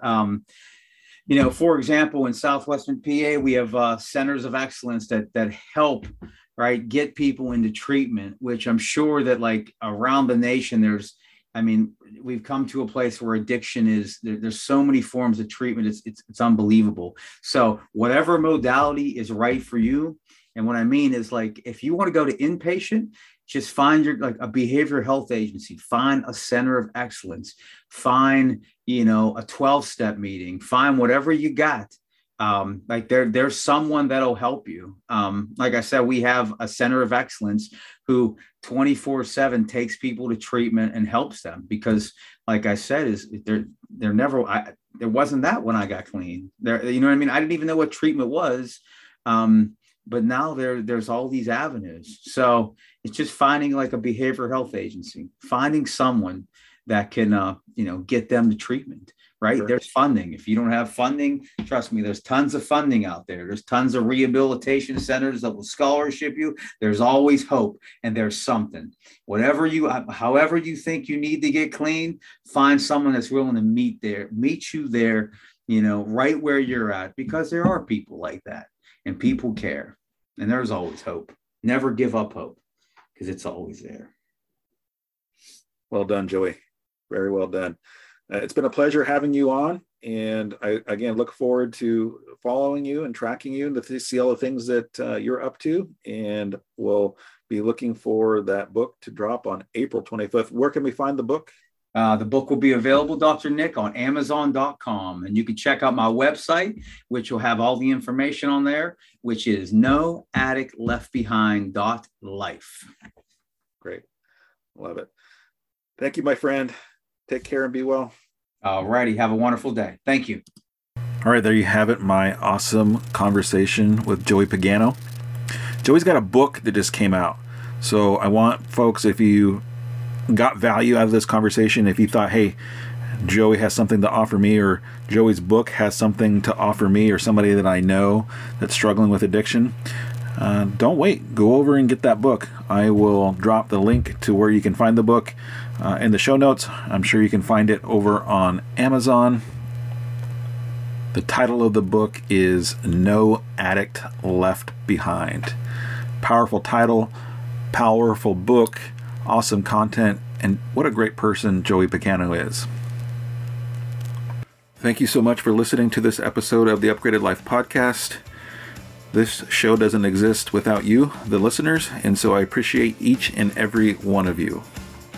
For example, in Southwestern PA, we have centers of excellence that help, right, get people into treatment, which I'm sure that like around the nation, we've come to a place where addiction is, there's so many forms of treatment. It's unbelievable. So whatever modality is right for you. And what I mean is, like, if you want to go to inpatient, just find a behavioral health agency, find a center of excellence, find, a 12-step meeting, find whatever you got. There's someone that'll help you. Like I said, we have a center of excellence who 24/7 takes people to treatment and helps them, because like I said, there wasn't that when I got clean there. You know what I mean? I didn't even know what treatment was. But now there's all these avenues. So it's just finding like a behavioral health agency, finding someone that can, get them to treatment, right? Sure. There's funding. If you don't have funding, trust me, there's tons of funding out there. There's tons of rehabilitation centers that will scholarship you. There's always hope, and there's something. However you think you need to get clean, find someone that's willing to meet you there, right where you're at, because there are people like that, and people care. And there's always hope. Never give up hope, because it's always there. Well done, Joey. Very well done. It's been a pleasure having you on. And I, again, look forward to following you and tracking you and to see all the things that you're up to. And we'll be looking for that book to drop on April 25th. Where can we find the book? The book will be available, Dr. Nick, on Amazon.com. And you can check out my website, which will have all the information on there, which is noaddictleftbehind.life. Great. Love it. Thank you, my friend. Take care and be well. All righty. Have a wonderful day. Thank you. All right, there you have it, my awesome conversation with Joey Pagano. Joey's got a book that just came out. So I want folks, if you got value out of this conversation, if you thought, hey, Joey has something to offer me, or Joey's book has something to offer me, or somebody that I know that's struggling with addiction, don't wait. Go over and get that book. I will drop the link to where you can find the book in the show notes. I'm sure you can find it over on Amazon. The title of the book is No Addict Left Behind. Powerful title, powerful book, awesome content, and what a great person Joey Pagano is. Thank you so much for listening to this episode of the Upgraded Life Podcast. This show doesn't exist without you, the listeners, and so I appreciate each and every one of you.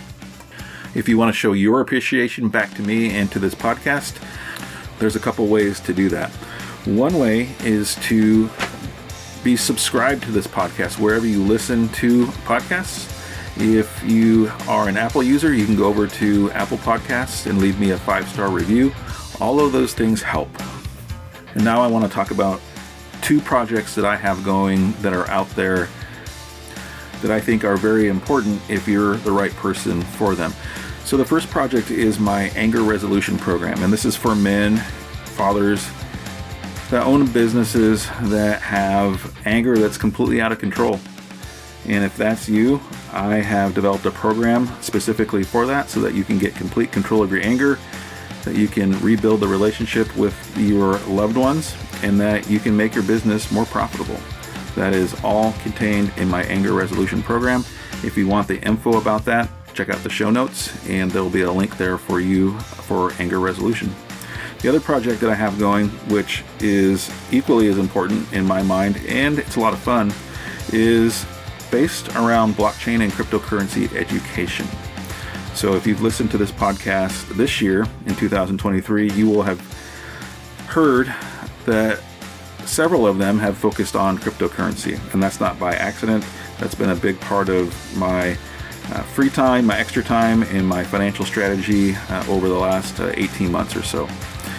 If you want to show your appreciation back to me and to this podcast, there's a couple ways to do that. One way is to be subscribed to this podcast wherever you listen to podcasts. If you are an Apple user, you can go over to Apple Podcasts and leave me a 5-star review. All of those things help. And now I want to talk about 2 projects that I have going that are out there that I think are very important if you're the right person for them. So the first project is my anger resolution program, and this is for men, fathers that own businesses that have anger that's completely out of control. And if that's you, I have developed a program specifically for that so that you can get complete control of your anger, that you can rebuild the relationship with your loved ones, and that you can make your business more profitable. That is all contained in my anger resolution program. If you want the info about that, check out the show notes, and there will be a link there for you for anger resolution. The other project that I have going, which is equally as important in my mind, and it's a lot of fun, is based around blockchain and cryptocurrency education. So if you've listened to this podcast this year, in 2023, you will have heard that several of them have focused on cryptocurrency, and that's not by accident. That's been a big part of my free time, my extra time, and my financial strategy over the last 18 months or so.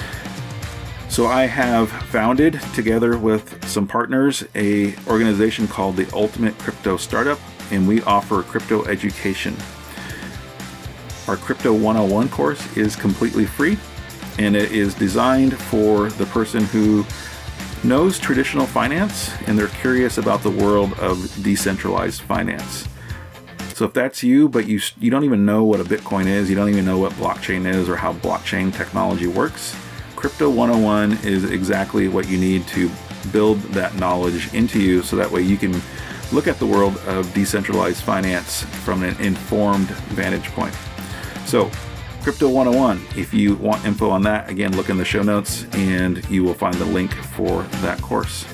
So I have founded, together with some partners, a organization called the Ultimate Crypto Startup, and we offer crypto education. Our Crypto 101 course is completely free, and it is designed for the person who knows traditional finance and they're curious about the world of decentralized finance. So if that's you, but you don't even know what a Bitcoin is, you don't even know what blockchain is or how blockchain technology works, Crypto 101 is exactly what you need to build that knowledge into you, so that way you can look at the world of decentralized finance from an informed vantage point. So Crypto 101, if you want info on that, again, look in the show notes and you will find the link for that course.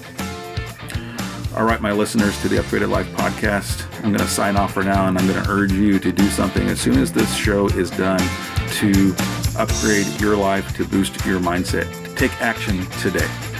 All right, my listeners to the Upgraded Life Podcast, I'm going to sign off for now, and I'm going to urge you to do something as soon as this show is done to upgrade your life, to boost your mindset. Take action today.